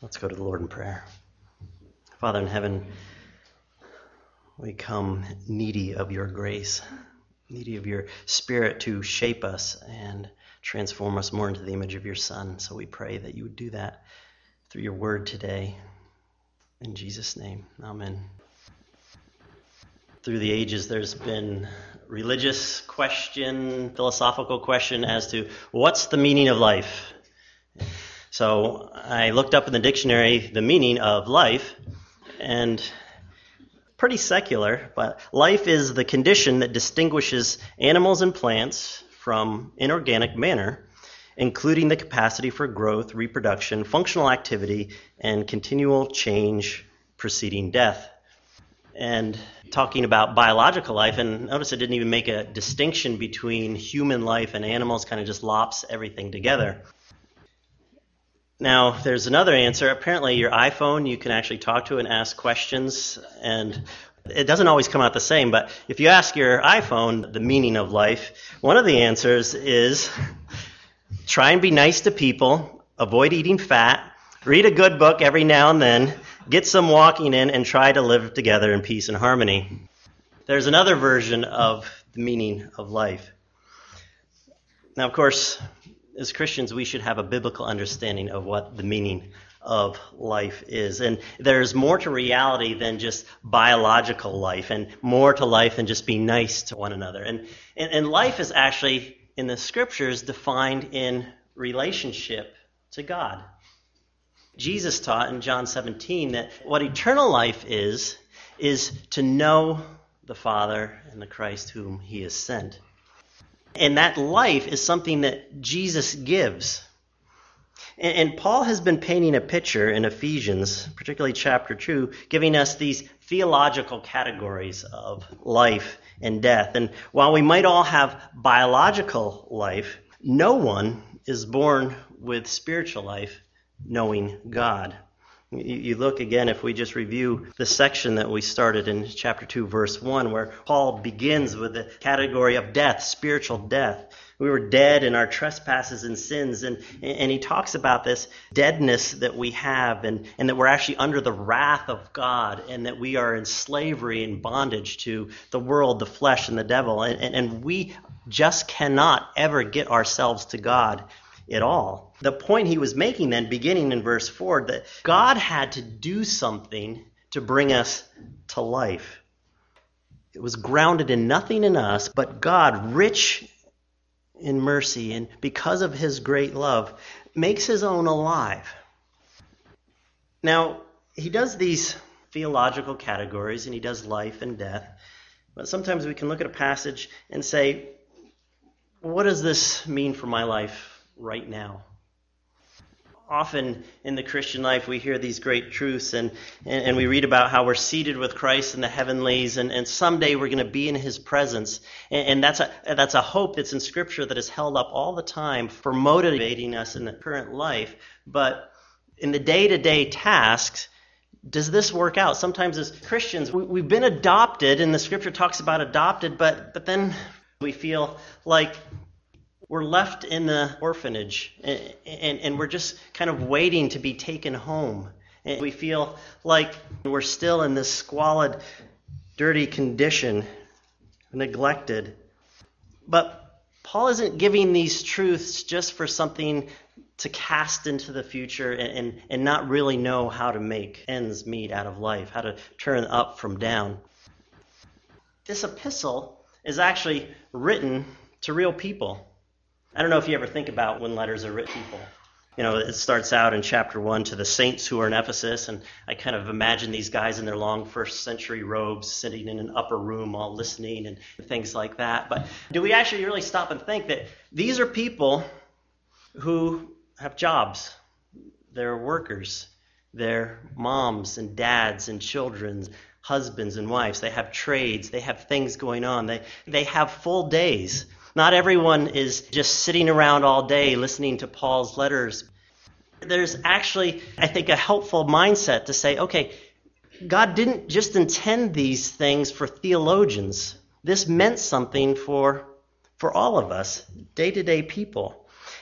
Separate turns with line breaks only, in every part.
Let's go to the Lord in prayer. Father in heaven, we come needy of your grace, needy of your Spirit to shape us and transform us more into the image of your Son. So we pray that you would do that through your word today. In Jesus' name, amen. Through the ages, there's been religious question, philosophical question as to what's the meaning of life? So I looked up in the dictionary the meaning of life, and pretty secular, but life is the condition that distinguishes animals and plants from inorganic matter, including the capacity for growth, reproduction, functional activity, and continual change preceding death. And talking about biological life, and notice it didn't even make a distinction between human life and animals, kind of just lops everything together. Now, there's another answer. Apparently, your iPhone, you can actually talk to and ask questions, and it doesn't always come out the same, but if you ask your iPhone the meaning of life, one of the answers is try and be nice to people, avoid eating fat, read a good book every now and then, get some walking in, and try to live together in peace and harmony. There's another version of the meaning of life. Now, of course, as Christians, we should have a biblical understanding of what the meaning of life is. And there's more to reality than just biological life, and more to life than just being nice to one another. And life is actually, in the scriptures, defined in relationship to God. Jesus taught in John 17 that what eternal life is to know the Father and the Christ whom he has sent. And that life is something that Jesus gives. And Paul has been painting a picture in Ephesians, particularly chapter 2, giving us these theological categories of life and death. And while we might all have biological life, no one is born with spiritual life knowing God. You look again, if we just review the section that we started in chapter 2, verse 1, where Paul begins with the category of death, spiritual death. We were dead in our trespasses and sins, and he talks about this deadness that we have, and that we're actually under the wrath of God, and that we are in slavery and bondage to the world, the flesh, and the devil. And we just cannot ever get ourselves to God at all. The point he was making then, beginning in verse 4, that God had to do something to bring us to life. It was grounded in nothing in us, but God, rich in mercy, and because of his great love, makes his own alive. Now, he does these theological categories, and he does life and death, but sometimes we can look at a passage and say, what does this mean for my life right now? Often in the Christian life, we hear these great truths, and we read about how we're seated with Christ in the heavenlies, and someday we're going to be in his presence. And that's a hope that's in Scripture that is held up all the time for motivating us in the current life. But in the day-to-day tasks, does this work out? Sometimes as Christians, we've been adopted, and the Scripture talks about adopted, but then we feel like we're left in the orphanage, and we're just kind of waiting to be taken home. And we feel like we're still in this squalid, dirty condition, neglected. But Paul isn't giving these truths just for something to cast into the future and not really know how to make ends meet out of life, how to turn up from down. This epistle is actually written to real people. I don't know if you ever think about when letters are written to people. You know, it starts out in chapter 1 to the saints who are in Ephesus, and I kind of imagine these guys in their long first century robes sitting in an upper room all listening and things like that. But do we actually really stop and think that these are people who have jobs? They're workers. They're moms and dads and children, husbands and wives. They have trades. They have things going on. They have full days. Not everyone is just sitting around all day listening to Paul's letters. There's actually, I think, a helpful mindset to say, okay, God didn't just intend these things for theologians. This meant something for all of us, day-to-day people.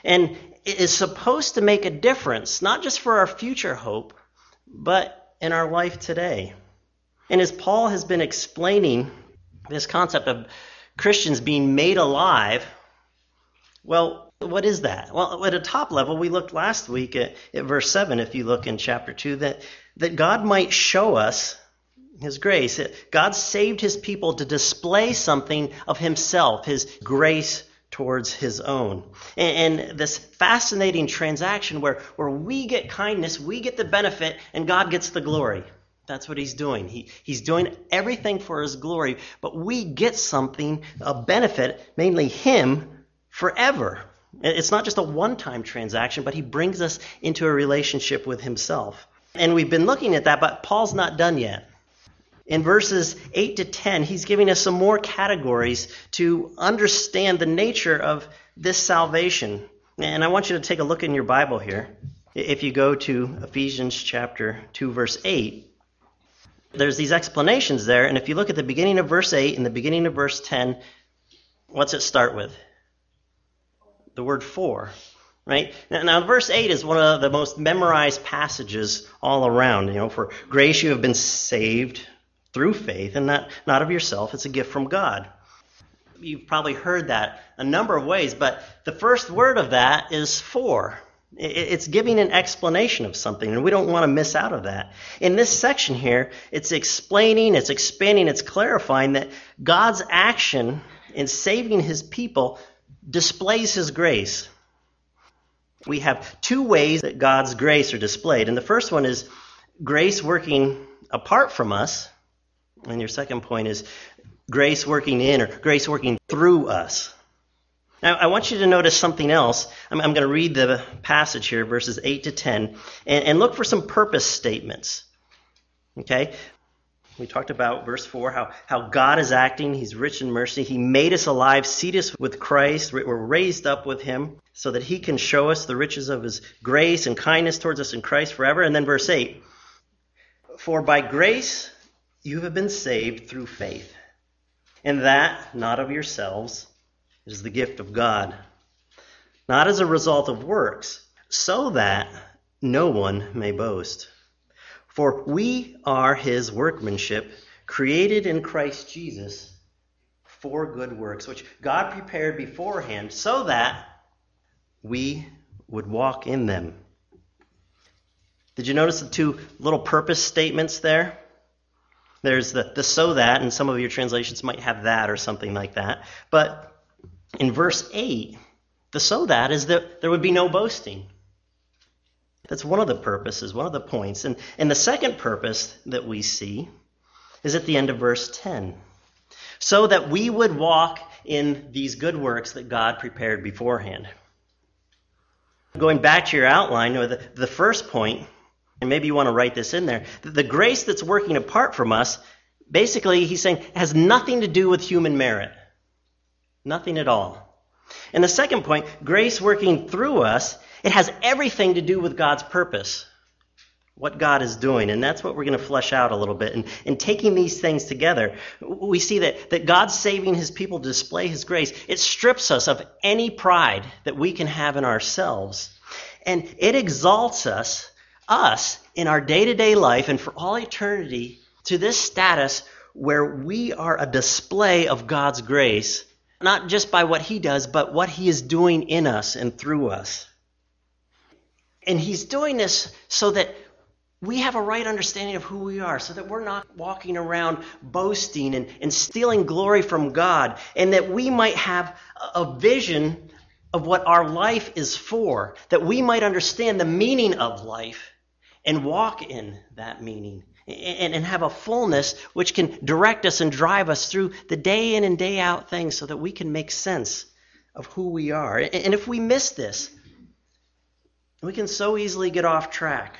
And it is supposed to make a difference, not just for our future hope, but in our life today. And as Paul has been explaining this concept of Christians being made alive, well, what is that? Well, at a top level, we looked last week at verse 7, if you look in chapter 2, that God might show us his grace. God saved his people to display something of himself, his grace towards his own. And this fascinating transaction where we get kindness, we get the benefit, and God gets the glory. That's what he's doing. He's doing everything for his glory, but we get something, a benefit, mainly him, forever. It's not just a one-time transaction, but he brings us into a relationship with himself. And we've been looking at that, but Paul's not done yet. In verses 8 to 10, he's giving us some more categories to understand the nature of this salvation. And I want you to take a look in your Bible here. If you go to Ephesians chapter 2, verse 8, there's these explanations there. And if you look at the beginning of verse 8 and the beginning of verse 10, what's it start with? The word for. Right? Now, verse 8 is one of the most memorized passages all around. For grace you have been saved through faith, and not of yourself. It's a gift from God. You've probably heard that a number of ways, but the first word of that is for. It's giving an explanation of something, and we don't want to miss out of that. In this section here, it's explaining, it's expanding, it's clarifying that God's action in saving his people displays his grace. We have two ways that God's grace are displayed, and the first one is grace working apart from us. And your second point is grace working in or grace working through us. Now, I want you to notice something else. I'm going to read the passage here, verses 8 to 10, and look for some purpose statements. Okay? We talked about verse 4, how God is acting. He's rich in mercy. He made us alive, seated us with Christ. We're raised up with him so that he can show us the riches of his grace and kindness towards us in Christ forever. And then verse 8, for by grace you have been saved through faith, and that not of yourselves. It is the gift of God, not as a result of works, so that no one may boast. For we are his workmanship, created in Christ Jesus for good works, which God prepared beforehand so that we would walk in them. Did you notice the two little purpose statements there? There's the so that, and some of your translations might have that or something like that. But in verse 8, the so that is that there would be no boasting. That's one of the purposes, one of the points. And the second purpose that we see is at the end of verse 10. So that we would walk in these good works that God prepared beforehand. Going back to your outline, or the first point, and maybe you want to write this in there, the grace that's working apart from us, basically he's saying, has nothing to do with human merit. Nothing at all. And the second point, grace working through us, it has everything to do with God's purpose, what God is doing. And that's what we're going to flesh out a little bit. And in taking these things together, we see that God's saving his people to display his grace. It strips us of any pride that we can have in ourselves. And it exalts us in our day-to-day life and for all eternity to this status where we are a display of God's grace, not just by what he does, but what he is doing in us and through us. And he's doing this so that we have a right understanding of who we are, so that we're not walking around boasting and stealing glory from God, and that we might have a vision of what our life is for, that we might understand the meaning of life and walk in that meaning and have a fullness which can direct us and drive us through the day in and day out things so that we can make sense of who we are. And if we miss this, we can so easily get off track.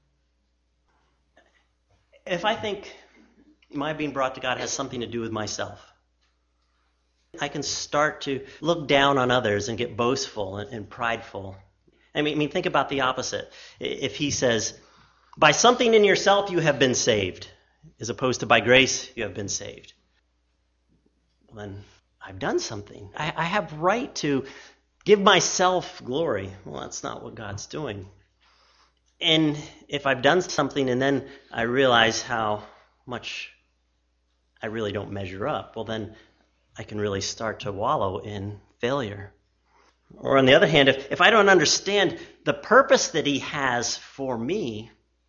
If I think my being brought to God has something to do with myself, I can start to look down on others and get boastful and prideful. I mean, think about the opposite. If he says, by something in yourself you have been saved, as opposed to by grace you have been saved, well, then I've done something. I have right to give myself glory. Well, that's not what God's doing. And if I've done something and then I realize how much I really don't measure up, well, then I can really start to wallow in failure. Or on the other hand, if I don't understand the purpose that he has for me,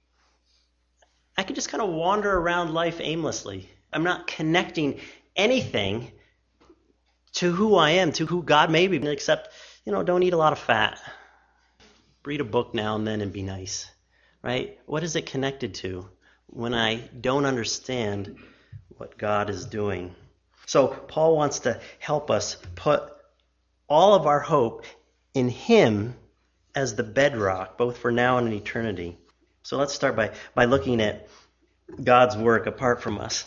I can just kind of wander around life aimlessly. I'm not connecting anything to who I am, to who God made me, except, don't eat a lot of fat. Read a book now and then and be nice, right? What is it connected to when I don't understand what God is doing? So Paul wants to help us put all of our hope in him as the bedrock, both for now and in eternity. So let's start by looking at God's work apart from us.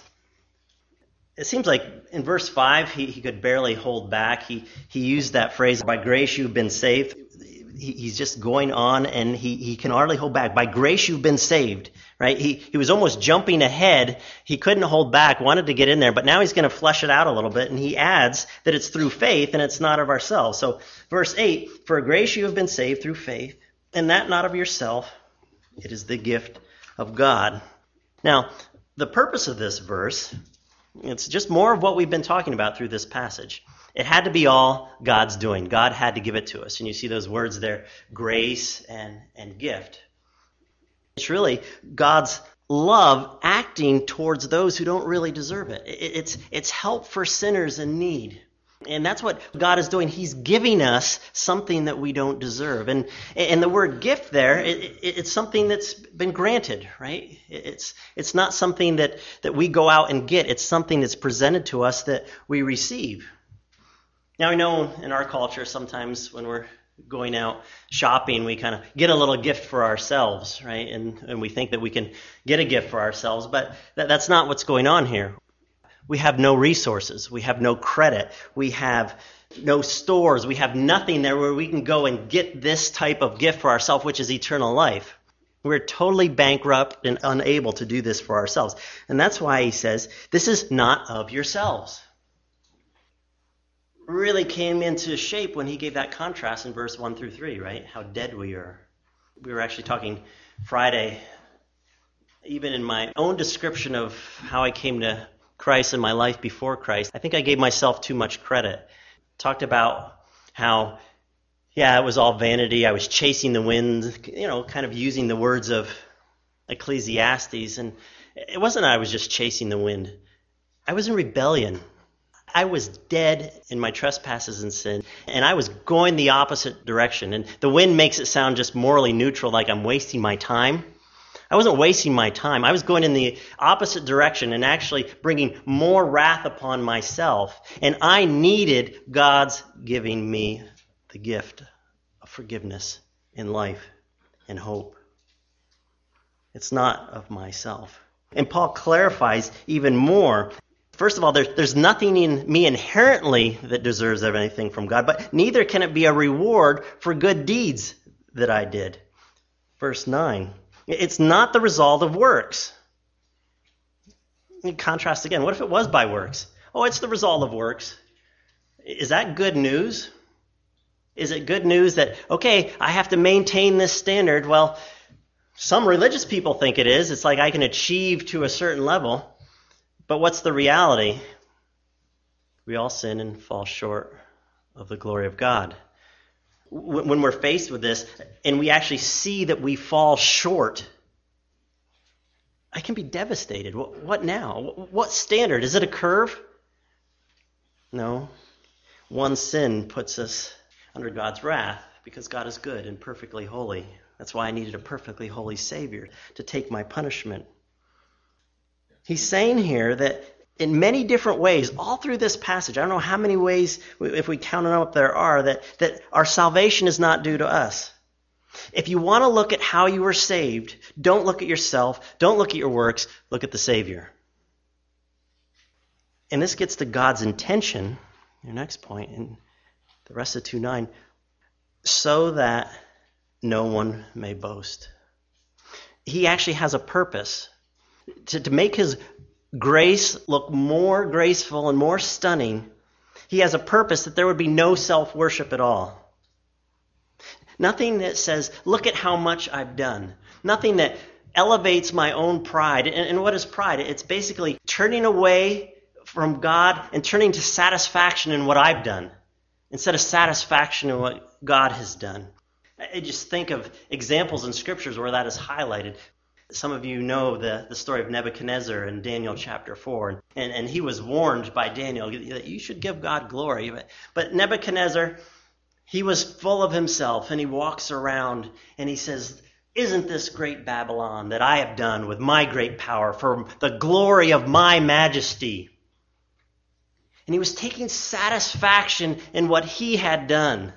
It seems like in verse 5, he could barely hold back. He used that phrase, by grace you've been saved. He's just going on, and he can hardly hold back. By grace you've been saved, right? He was almost jumping ahead. He couldn't hold back, wanted to get in there, but now he's going to flesh it out a little bit, and he adds that it's through faith and it's not of ourselves. So verse 8, for grace you have been saved through faith, and that not of yourself. It is the gift of God. Now, the purpose of this verse, it's just more of what we've been talking about through this passage. It had to be all God's doing. God had to give it to us. And you see those words there, grace and gift. It's really God's love acting towards those who don't really deserve it. It's help for sinners in need. And that's what God is doing. He's giving us something that we don't deserve. And the word gift there, it's something that's been granted, right? It's not something that we go out and get. It's something that's presented to us that we receive. Now, we know in our culture, sometimes when we're going out shopping, we kind of get a little gift for ourselves, right? And we think that we can get a gift for ourselves, but that's not what's going on here. We have no resources. We have no credit. We have no stores. We have nothing there where we can go and get this type of gift for ourselves, which is eternal life. We're totally bankrupt and unable to do this for ourselves. And that's why he says, this is not of yourselves. Really came into shape when he gave that contrast in verse 1 through 3, right? How dead we are. We were actually talking Friday, even in my own description of how I came to Christ and my life before Christ, I think I gave myself too much credit. Talked about how, it was all vanity. I was chasing the wind, kind of using the words of Ecclesiastes. And it wasn't I was just chasing the wind. I was in rebellion. I was dead in my trespasses and sin, and I was going the opposite direction. And the wind makes it sound just morally neutral, like I'm wasting my time. I wasn't wasting my time. I was going in the opposite direction and actually bringing more wrath upon myself. And I needed God's giving me the gift of forgiveness in life and hope. It's not of myself. And Paul clarifies even more. First of all, there's nothing in me inherently that deserves anything from God, but neither can it be a reward for good deeds that I did. Verse 9, it's not the result of works. In contrast again, what if it was by works? Oh, it's the result of works. Is that good news? Is it good news that, okay, I have to maintain this standard? Well, some religious people think it is. It's like I can achieve to a certain level. But what's the reality? We all sin and fall short of the glory of God. When we're faced with this and we actually see that we fall short, I can be devastated. What now? What standard? Is it a curve? No. One sin puts us under God's wrath because God is good and perfectly holy. That's why I needed a perfectly holy Savior to take my punishment. He's saying here that in many different ways, all through this passage, I don't know how many ways, if we count them up, there are, that our salvation is not due to us. If you want to look at how you were saved, don't look at yourself, don't look at your works, look at the Savior. And this gets to God's intention, your next point, in the rest of 2:9, so that no one may boast. He actually has a purpose. To make his grace look more graceful and more stunning, he has a purpose that there would be no self-worship at all. Nothing that says, look at how much I've done. Nothing that elevates my own pride. And what is pride? It's basically turning away from God and turning to satisfaction in what I've done instead of satisfaction in what God has done. I just think of examples in scriptures where that is highlighted. Some of you know the story of Nebuchadnezzar in Daniel chapter 4. And he was warned by Daniel that you should give God glory. But Nebuchadnezzar, he was full of himself, and he walks around and he says, isn't this great Babylon that I have done with my great power for the glory of my majesty? And he was taking satisfaction in what he had done.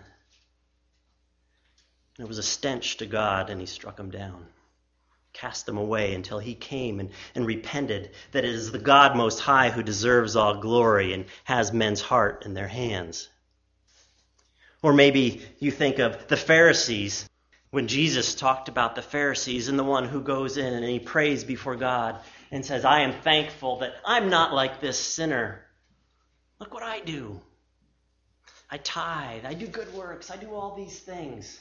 It was a stench to God, and he struck him down, cast him away until he came and repented that it is the God Most High who deserves all glory and has men's heart in their hands. Or maybe you think of the Pharisees, when Jesus talked about the Pharisees and the one who goes in and he prays before God and says, I am thankful that I'm not like this sinner. Look what I do. I tithe, I do good works, I do all these things.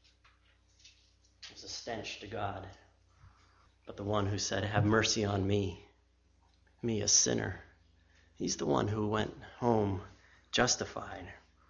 It was a stench to God. But the one who said, have mercy on me a sinner, he's the one who went home justified.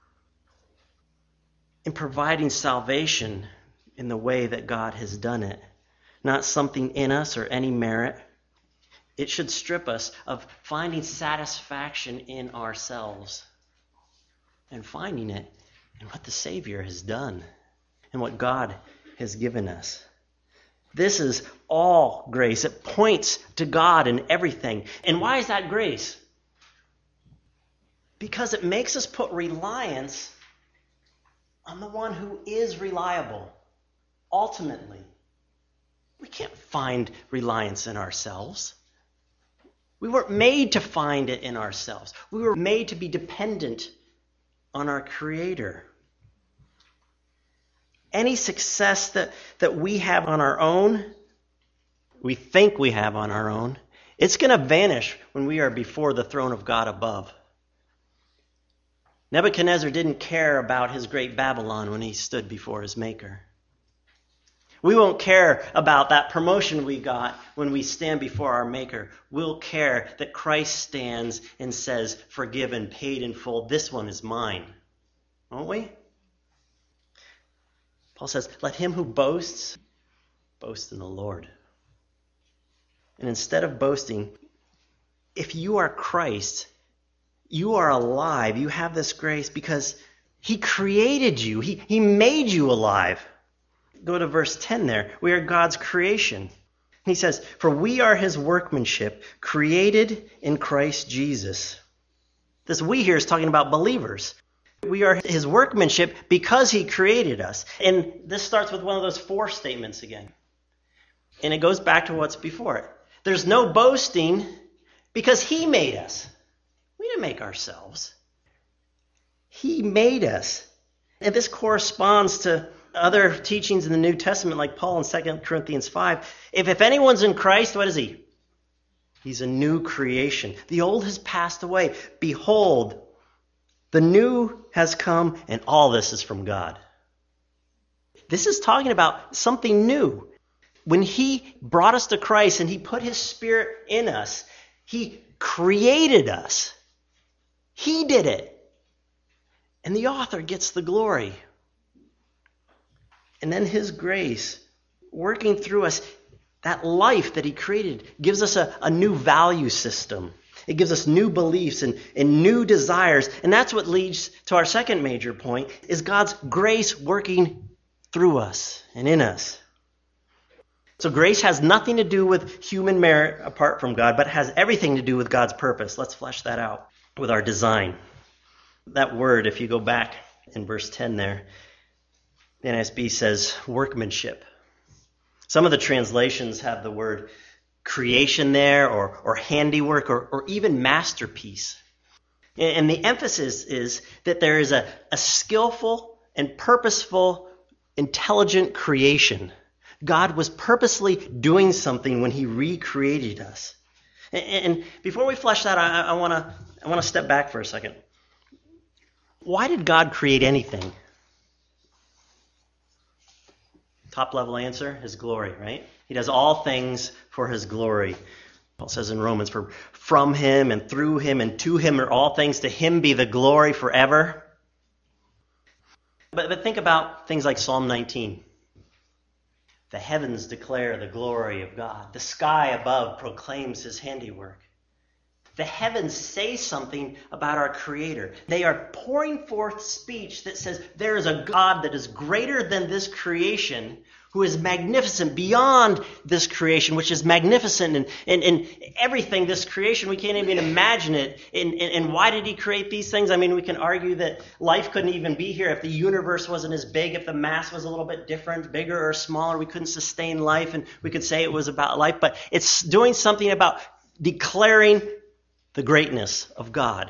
In providing salvation in the way that God has done it, not something in us or any merit, it should strip us of finding satisfaction in ourselves and finding it in what the Savior has done and what God has given us. This is all grace. It points to God in everything. And why is that grace? Because it makes us put reliance on the one who is reliable. Ultimately, we can't find reliance in ourselves. We weren't made to find it in ourselves. We were made to be dependent on our Creator. Any success that we have on our own, we think we have on our own, it's going to vanish when we are before the throne of God above. Nebuchadnezzar didn't care about his great Babylon when he stood before his Maker. We won't care about that promotion we got when we stand before our Maker. We'll care that Christ stands and says, forgiven, paid in full, this one is mine. Won't we? Paul says, let him who boasts, boast in the Lord. And instead of boasting, if you are Christ, you are alive. You have this grace because he created you. He made you alive. Go to verse 10 there. We are God's creation. He says, for we are his workmanship, created in Christ Jesus. This we here is talking about believers. We are his workmanship because he created us. And this starts with one of those four statements again. And it goes back to what's before it. There's no boasting because he made us. We didn't make ourselves. He made us. And this corresponds to other teachings in the New Testament, like Paul in 2 Corinthians 5. If anyone's in Christ, what is he? He's a new creation. The old has passed away. Behold, the new has come, and all this is from God. This is talking about something new. When he brought us to Christ and he put his Spirit in us, he created us. He did it. And the author gets the glory. And then his grace, working through us, that life that he created, gives us a new value system. It gives us new beliefs and new desires. And that's what leads to our second major point, is God's grace working through us and in us. So grace has nothing to do with human merit apart from God, but has everything to do with God's purpose. Let's flesh that out with our design. That word, if you go back in verse 10 there, the NSB says workmanship. Some of the translations have the word creation there, or handiwork, or even masterpiece. And the emphasis is that there is a skillful and purposeful, intelligent creation. God was purposely doing something when he recreated us. And before we flesh that, I want to step back for a second. Why did God create anything? Top level answer, his glory, right? He does all things for his glory. Paul says in Romans, for from him and through him and to him are all things. To him be the glory forever. But think about things like Psalm 19. The heavens declare the glory of God. The sky above proclaims his handiwork. The heavens say something about our Creator. They are pouring forth speech that says there is a God that is greater than this creation, who is magnificent beyond this creation, which is magnificent in everything, this creation. We can't even imagine it. And why did he create these things? I mean, we can argue that life couldn't even be here if the universe wasn't as big, if the mass was a little bit different, bigger or smaller. We couldn't sustain life, and we could say it was about life. But it's doing something about declaring the greatness of God.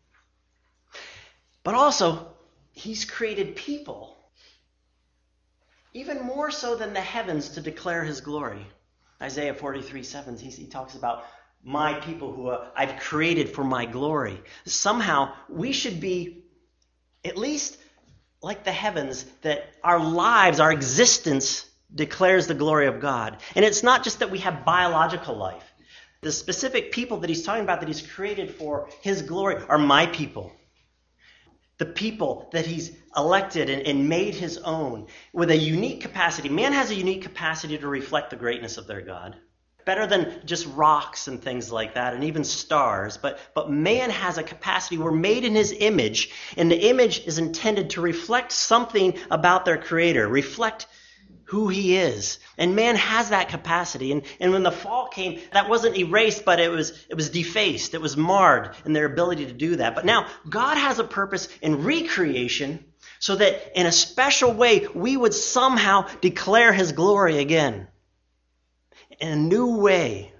But also, he's created people, even more so than the heavens, to declare his glory. Isaiah 43:7, he talks about my people who I've created for my glory. Somehow, we should be at least like the heavens, that our lives, our existence declares the glory of God. And it's not just that we have biological life. The specific people that he's talking about that he's created for his glory are my people. The people that he's elected and made his own with a unique capacity. Man has a unique capacity to reflect the greatness of their God. Better than just rocks and things like that, and even stars. But man has a capacity. We're made in his image, and the image is intended to reflect something about their Creator, reflect who he is. And man has that capacity. And when the fall came, that wasn't erased, but it was defaced. It was marred in their ability to do that. But now God has a purpose in recreation so that in a special way we would somehow declare his glory again in a new way.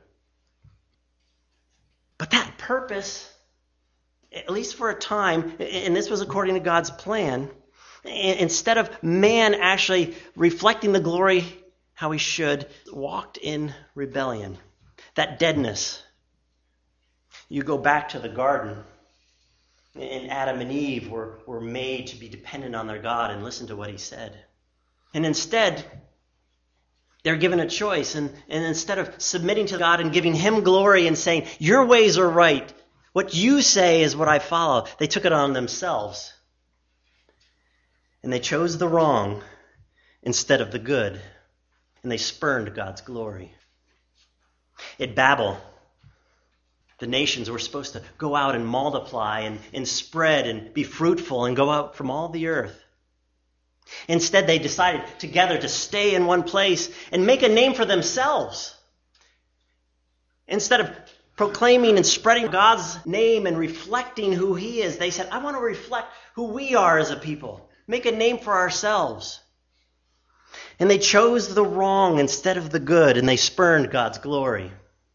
But that purpose, at least for a time, and this was according to God's plan, instead of man actually reflecting the glory how he should, walked in rebellion. That deadness. You go back to the garden, and Adam and Eve were made to be dependent on their God and listen to what he said. And instead, they're given a choice. And instead of submitting to God and giving him glory and saying, your ways are right, what you say is what I follow, they took it on themselves. And they chose the wrong instead of the good. And they spurned God's glory. At Babel, the nations were supposed to go out and multiply and spread and be fruitful and go out from all the earth. Instead, they decided together to stay in one place and make a name for themselves. Instead of proclaiming and spreading God's name and reflecting who he is, they said, I want to reflect who we are as a people. Make a name for ourselves. And they chose the wrong instead of the good, and they spurned God's glory.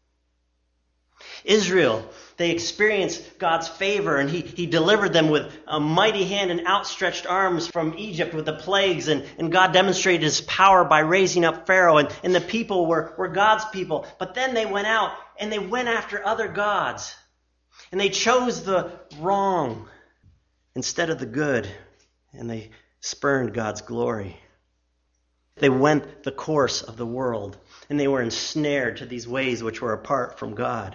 Israel, they experienced God's favor, and he delivered them with a mighty hand and outstretched arms from Egypt with the plagues, and God demonstrated his power by raising up Pharaoh, and the people were God's people. But then they went out, and they went after other gods, and they chose the wrong instead of the good. And they spurned God's glory. They went the course of the world, and they were ensnared to these ways which were apart from God.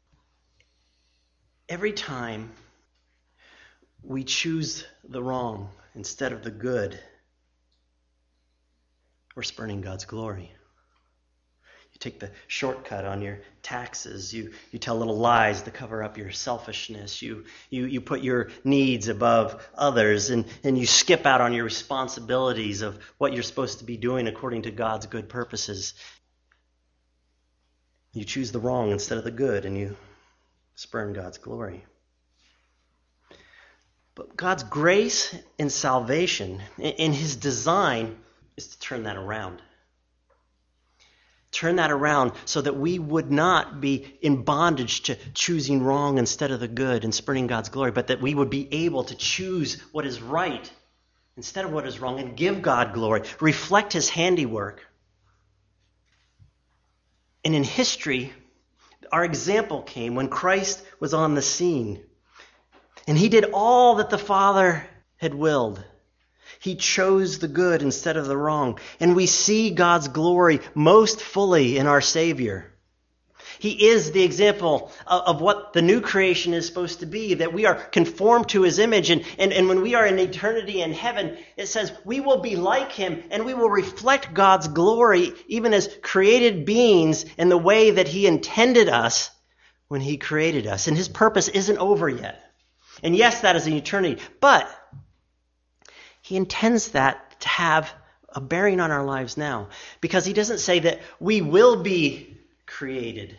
Every time we choose the wrong instead of the good, we're spurning God's glory. You take the shortcut on your taxes. You tell little lies to cover up your selfishness. You put your needs above others, and you skip out on your responsibilities of what you're supposed to be doing according to God's good purposes. You choose the wrong instead of the good, and you spurn God's glory. But God's grace and salvation in his design is to turn that around. Turn that around so that we would not be in bondage to choosing wrong instead of the good and spurning God's glory, but that we would be able to choose what is right instead of what is wrong and give God glory, reflect his handiwork. And in history, our example came when Christ was on the scene. And he did all that the Father had willed. He chose the good instead of the wrong. And we see God's glory most fully in our Savior. He is the example of what the new creation is supposed to be, that we are conformed to his image. And when we are in eternity in heaven, it says we will be like him and we will reflect God's glory even as created beings in the way that he intended us when he created us. And his purpose isn't over yet. And yes, that is an eternity. But he intends that to have a bearing on our lives now. Because he doesn't say that we will be created.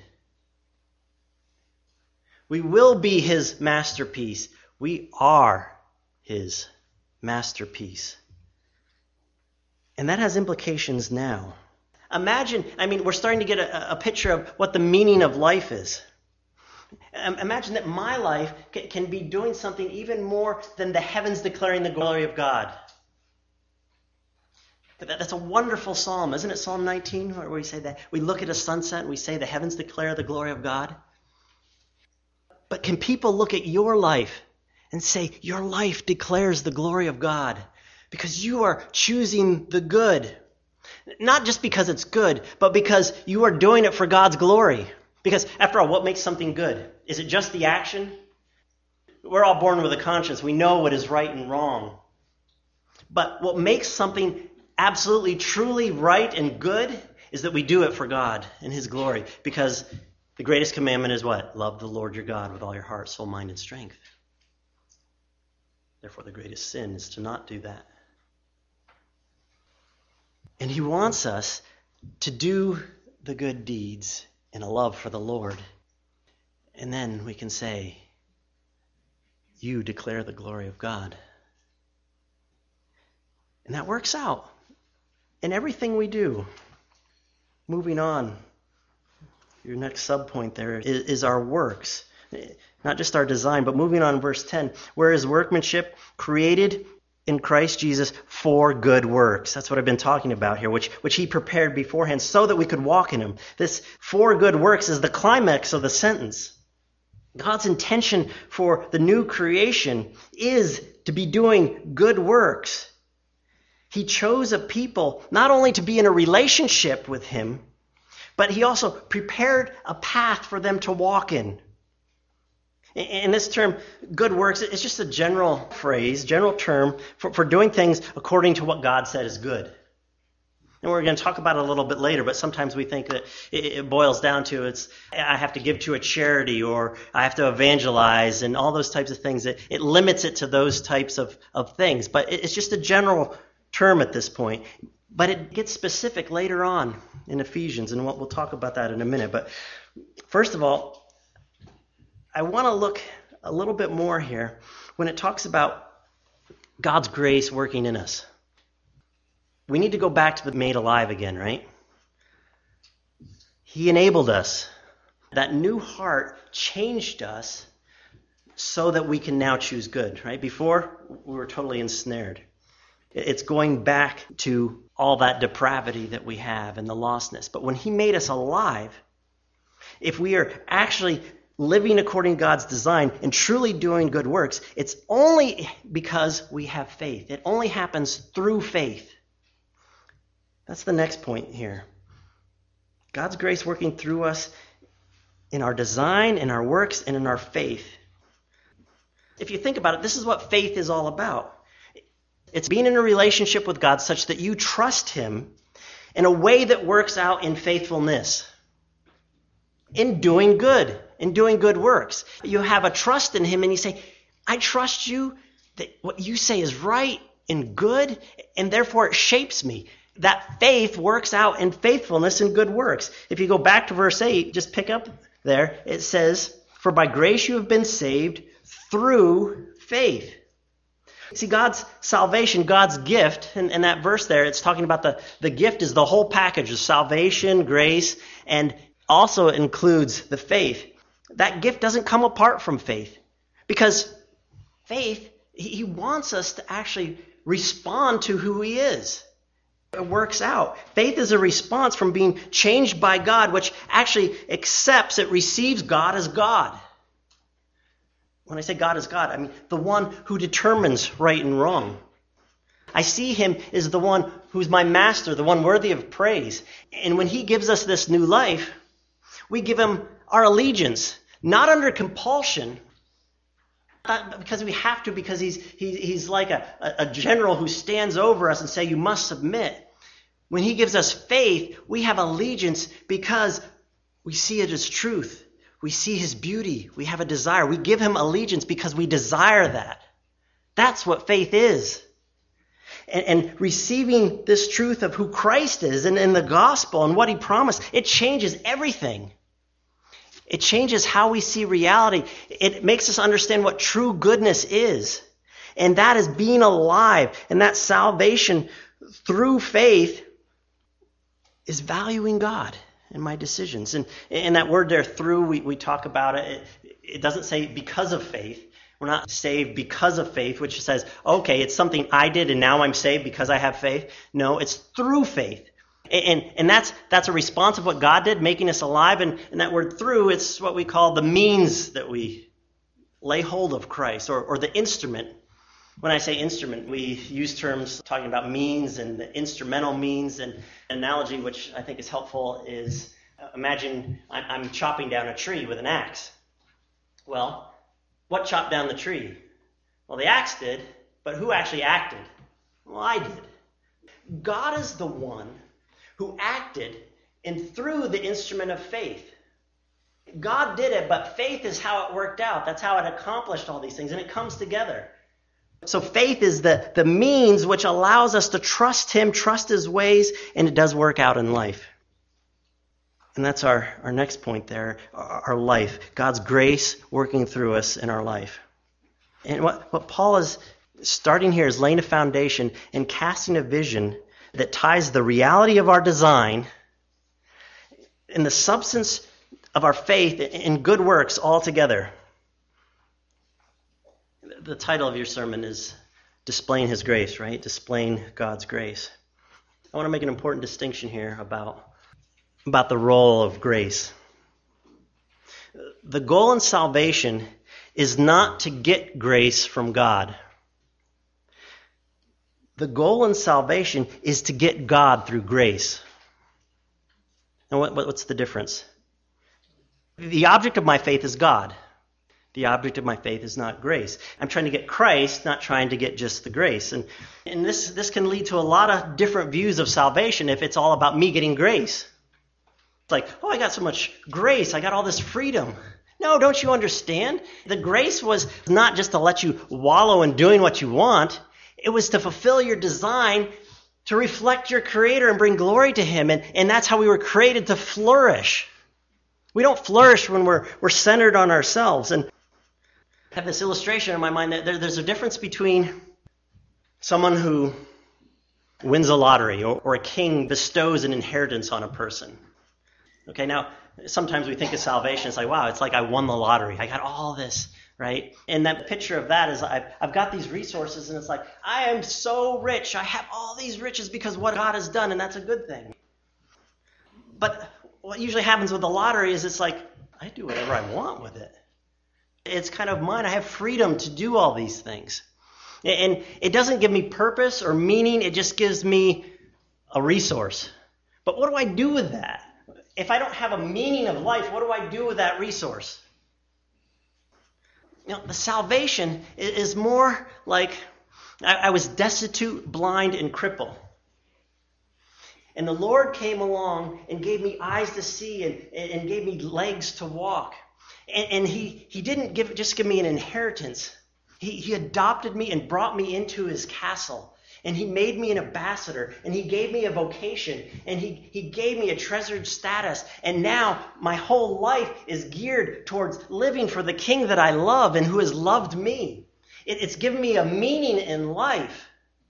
We will be his masterpiece. We are his masterpiece. And that has implications now. Imagine, we're starting to get a picture of what the meaning of life is. Imagine that my life can be doing something even more than the heavens declaring the glory of God. That's a wonderful psalm, isn't it? Psalm 19, where we say that. We look at a sunset and we say the heavens declare the glory of God. But can people look at your life and say, your life declares the glory of God? Because you are choosing the good. Not just because it's good, but because you are doing it for God's glory. Because after all, what makes something good? Is it just the action? We're all born with a conscience. We know what is right and wrong. But what makes something absolutely, truly right and good is that we do it for God and his glory. Because the greatest commandment is what? Love the Lord your God with all your heart, soul, mind, and strength. Therefore, the greatest sin is to not do that. And he wants us to do the good deeds in a love for the Lord. And then we can say, you declare the glory of God. And that works out in everything we do. Moving on, your next subpoint there is our works. Not just our design, but moving on, verse 10. Where is workmanship created in Christ Jesus for good works? That's what I've been talking about here, which he prepared beforehand so that we could walk in him. This for good works is the climax of the sentence. God's intention for the new creation is to be doing good works. He chose a people not only to be in a relationship with him, but he also prepared a path for them to walk in. And this term, good works, it's just a general phrase, general term for doing things according to what God said is good. And we're going to talk about it a little bit later, but sometimes we think that it boils down to I have to give to a charity or I have to evangelize and all those types of things. It limits it to those types of things. But it's just a general term at this point. But it gets specific later on in Ephesians, and we'll talk about that in a minute. But first of all, I want to look a little bit more here when it talks about God's grace working in us. We need to go back to the made alive again, right? He enabled us. That new heart changed us so that we can now choose good, right? Before, we were totally ensnared. It's going back to all that depravity that we have and the lostness. But when he made us alive, if we are actually living according to God's design and truly doing good works, it's only because we have faith. It only happens through faith. That's the next point here. God's grace working through us in our design, in our works, and in our faith. If you think about it, this is what faith is all about. It's being in a relationship with God such that you trust him in a way that works out in faithfulness, in doing good, in doing good works. You have a trust in him and you say, I trust you that what you say is right and good, and therefore it shapes me. That faith works out in faithfulness and good works. If you go back to verse 8, just pick up there, it says, for by grace you have been saved through faith. See, God's salvation, God's gift, and that verse there, it's talking about the gift is the whole package of salvation, grace, and also includes the faith. That gift doesn't come apart from faith. Because faith, he wants us to actually respond to who he is. It works out. Faith is a response from being changed by God, which actually accepts, it receives God as God. When I say God as God, I mean the one who determines right and wrong. I see him as the one who's my master, the one worthy of praise. And when he gives us this new life, we give him our allegiance, not under compulsion, not because we have to, because he's like a general who stands over us and say, you must submit. When he gives us faith, we have allegiance because we see it as truth. We see his beauty. We have a desire. We give him allegiance because we desire that. That's what faith is. And receiving this truth of who Christ is and the gospel and what he promised, it changes everything. It changes how we see reality. It makes us understand what true goodness is. And that is being alive. And that salvation through faith is valuing God in my decisions. And that word there, through, we talk about it. It doesn't say because of faith. We're not saved because of faith, which says, okay, it's something I did and now I'm saved because I have faith. No, it's through faith. And that's a response of what God did, making us alive. And that word through, it's what we call the means that we lay hold of Christ, or the instrument. When I say instrument, we use terms talking about means and the instrumental means. And an analogy which I think is helpful is, imagine I'm chopping down a tree with an axe. Well, what chopped down the tree? Well, the axe did, but who actually acted? Well, I did. God is the one who acted and through the instrument of faith. God did it, but faith is how it worked out. That's how it accomplished all these things, and it comes together. So faith is the means which allows us to trust him, trust his ways, and it does work out in life. And that's our next point there, our life. God's grace working through us in our life. And what Paul is starting here is laying a foundation and casting a vision that ties the reality of our design and the substance of our faith in good works all together. The title of your sermon is Displaying His Grace, right? Displaying God's grace. I want to make an important distinction here about the role of grace. The goal in salvation is not to get grace from God. The goal in salvation is to get God through grace. And what's the difference? The object of my faith is God. The object of my faith is not grace. I'm trying to get Christ, not trying to get just the grace. And this can lead to a lot of different views of salvation if it's all about me getting grace. It's like, oh, I got so much grace. I got all this freedom. No, don't you understand? The grace was not just to let you wallow in doing what you want. It was to fulfill your design, to reflect your Creator and bring glory to Him. And that's how we were created, to flourish. We don't flourish when we're centered on ourselves. And I have this illustration in my mind that there's a difference between someone who wins a lottery or a king bestows an inheritance on a person. Okay, now, sometimes we think of salvation, it's like, wow, it's like I won the lottery. I got all this, right? And that picture of that is I've got these resources, and it's like, I am so rich. I have all these riches because what God has done, and that's a good thing. But what usually happens with the lottery is it's like, I do whatever I want with it. It's kind of mine. I have freedom to do all these things. And it doesn't give me purpose or meaning. It just gives me a resource. But what do I do with that? If I don't have a meaning of life, what do I do with that resource? You know, the salvation is more like I was destitute, blind, and crippled. And the Lord came along and gave me eyes to see and gave me legs to walk. And he didn't just give me an inheritance. He adopted me and brought me into his castle. And he made me an ambassador. And he gave me a vocation. And he gave me a treasured status. And now my whole life is geared towards living for the King that I love and who has loved me. It's given me a meaning in life.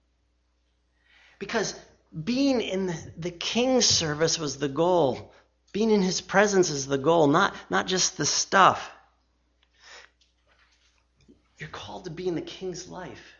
Because being in the King's service was the goal. Being in his presence is the goal, not just the stuff. You're called to be in the King's life.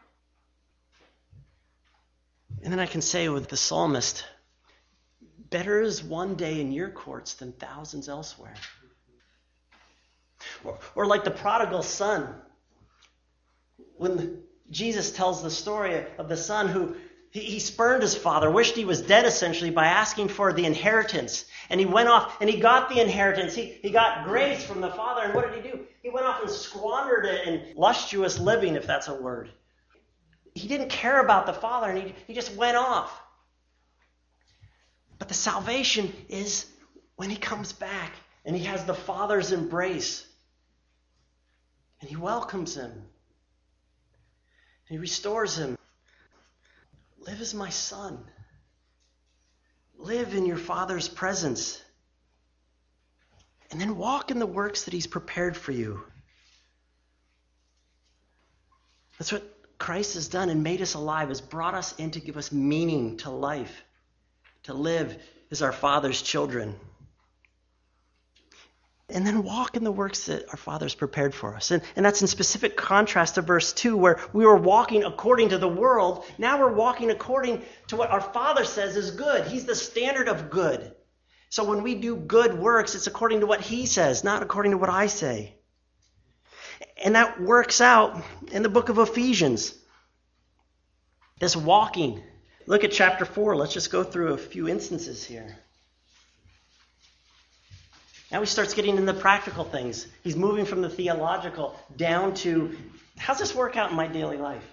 And then I can say with the psalmist, better is one day in your courts than thousands elsewhere. Or like the prodigal son, when Jesus tells the story of the son who he spurned his father, wished he was dead essentially by asking for the inheritance. And he went off and he got the inheritance. He got grace from the father. And what did he do? He went off and squandered it in lustuous living, if that's a word. He didn't care about the father and he just went off. But the salvation is when he comes back and he has the father's embrace. And he welcomes him. He restores him. Live as my son. Live in your Father's presence. And then walk in the works that he's prepared for you. That's what Christ has done and made us alive, has brought us in to give us meaning to life, to live as our Father's children. And then walk in the works that our Father's prepared for us. And that's in specific contrast to verse 2, where we were walking according to the world. Now we're walking according to what our Father says is good. He's the standard of good. So when we do good works, it's according to what he says, not according to what I say. And that works out in the book of Ephesians. This walking. Look at chapter 4. Let's just go through a few instances here. Now he starts getting into the practical things. He's moving from the theological down to, how's this work out in my daily life?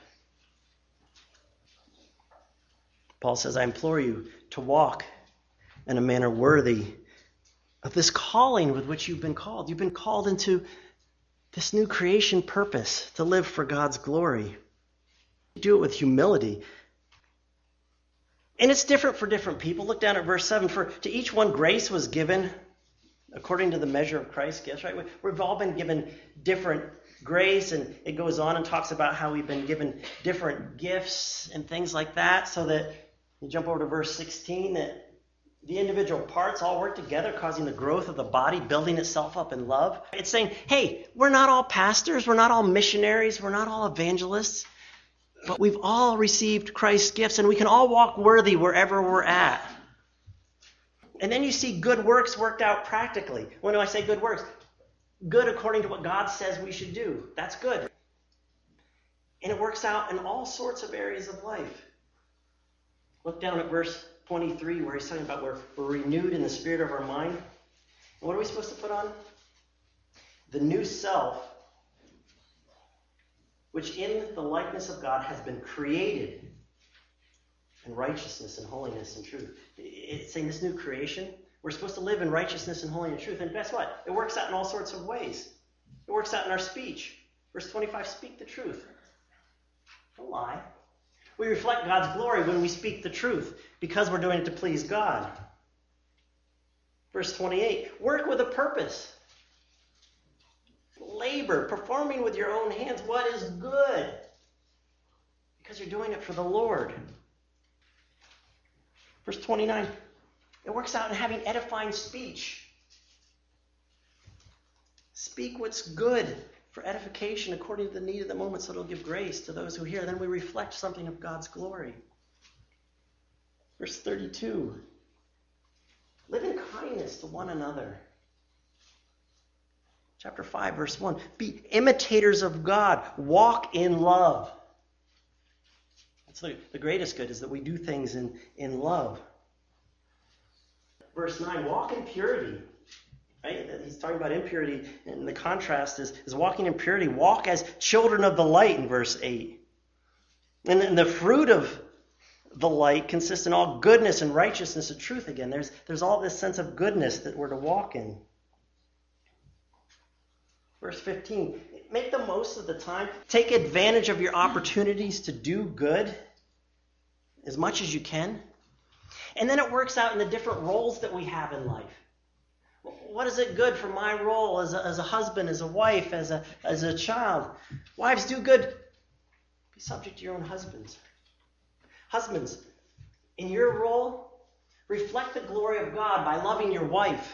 Paul says, I implore you to walk in a manner worthy of this calling with which you've been called. You've been called into this new creation purpose to live for God's glory. Do it with humility. And it's different for different people. Look down at verse 7. For to each one grace was given according to the measure of Christ's gifts, right? We've all been given different grace, and it goes on and talks about how we've been given different gifts and things like that, so that you jump over to verse 16, that the individual parts all work together, causing the growth of the body, building itself up in love. It's saying, hey, we're not all pastors, we're not all missionaries, we're not all evangelists, but we've all received Christ's gifts, and we can all walk worthy wherever we're at. And then you see good works worked out practically. When do I say good works? Good according to what God says we should do. That's good. And it works out in all sorts of areas of life. Look down at verse 23 where he's talking about we're renewed in the spirit of our mind. And what are we supposed to put on? The new self, which in the likeness of God has been created in righteousness and holiness and truth. It's saying this new creation, we're supposed to live in righteousness and holiness and truth. And guess what? It works out in all sorts of ways. It works out in our speech. Verse 25, speak the truth. Don't lie. We reflect God's glory when we speak the truth because we're doing it to please God. Verse 28, work with a purpose. Labor, performing with your own hands what is good because you're doing it for the Lord. Verse 29, it works out in having edifying speech. Speak what's good for edification according to the need of the moment, so it'll give grace to those who hear. Then we reflect something of God's glory. Verse 32, live in kindness to one another. Chapter 5, verse 1, be imitators of God. Walk in love. That's the greatest good, is that we do things in love. Verse 9, walk in purity. Right? He's talking about impurity, and the contrast is walking in purity. Walk as children of the light in verse 8. And then the fruit of the light consists in all goodness and righteousness and truth again. There's all this sense of goodness that we're to walk in. Verse 15, make the most of the time. Take advantage of your opportunities to do good as much as you can. And then it works out in the different roles that we have in life. What is it good for my role as a husband, as a wife, as a child? Wives, do good. Be subject to your own husbands. Husbands, in your role, reflect the glory of God by loving your wife.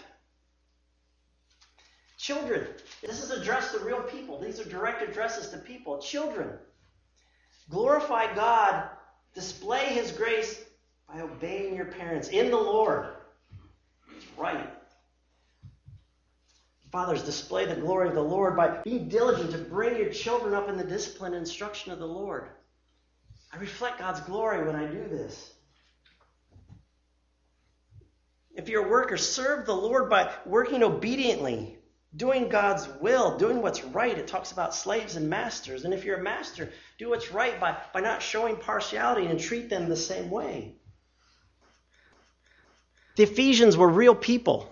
Children, this is addressed to real people. These are direct addresses to people. Children, glorify God, display his grace by obeying your parents in the Lord. It's right. Fathers, display the glory of the Lord by being diligent to bring your children up in the discipline and instruction of the Lord. I reflect God's glory when I do this. If you're a worker, serve the Lord by working obediently, doing God's will, doing what's right. It talks about slaves and masters. And if you're a master, do what's right by not showing partiality and treat them the same way. The Ephesians were real people.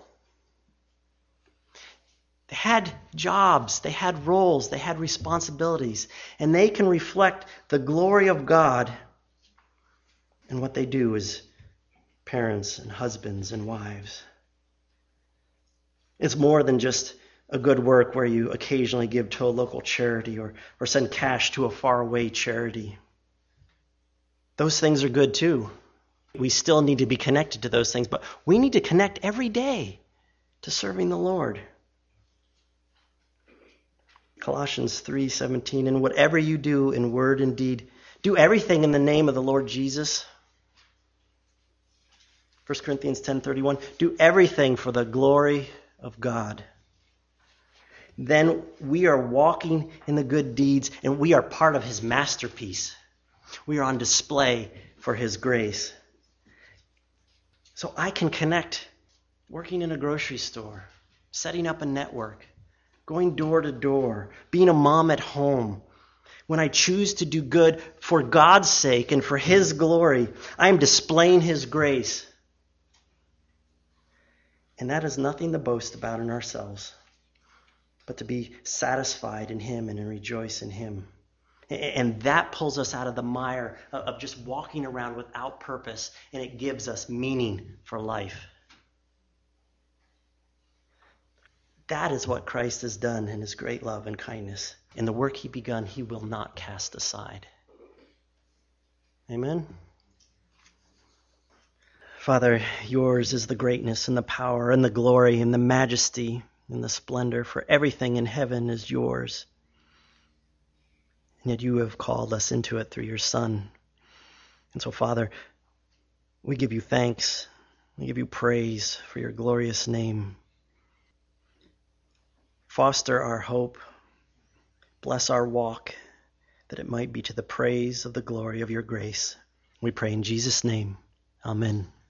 They had jobs, they had roles, they had responsibilities, and they can reflect the glory of God in what they do as parents and husbands and wives. It's more than just a good work where you occasionally give to a local charity or send cash to a faraway charity. Those things are good too. We still need to be connected to those things, but we need to connect every day to serving the Lord. Colossians 3:17, and whatever you do in word and deed, do everything in the name of the Lord Jesus. 1 Corinthians 10:31, do everything for the glory of God. Then we are walking in the good deeds, and we are part of his masterpiece. We are on display for his grace. So I can connect working in a grocery store, setting up a network, going door to door, being a mom at home. When I choose to do good for God's sake and for his glory, I am displaying his grace. And that is nothing to boast about in ourselves, but to be satisfied in him and to rejoice in him. And that pulls us out of the mire of just walking around without purpose, and it gives us meaning for life. That is what Christ has done in his great love and kindness. And the work he begun, he will not cast aside. Amen? Father, yours is the greatness and the power and the glory and the majesty and the splendor, for everything in heaven is yours. And yet you have called us into it through your Son. And so, Father, we give you thanks. We give you praise for your glorious name. Foster our hope. Bless our walk, that it might be to the praise of the glory of your grace. We pray in Jesus' name. Amen.